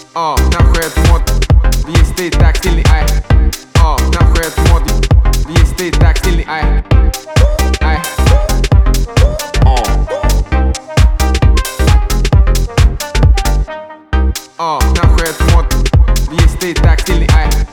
Kanske ett mått. Vi är state till ni ej. Kanske ett mått. Vi är state till ni ej. Ej. Kanske ett mått. Vi är state till ni ej.